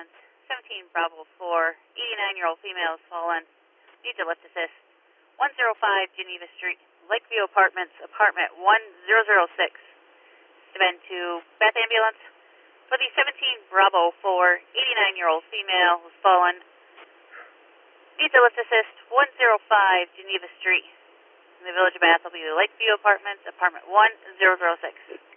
ambulance. 17 Bravo 4, 89-year-old female has fallen. Needs a lift assist. 105 Geneva Street, Lakeview Apartments, apartment 1006. Been to Beth Ambulance. For the 17 Bravo 4, 89-year-old female who's fallen. Needs a lift assist. 105 Geneva Street. In the Village of Bath will be the Lakeview Apartments, apartment 1006.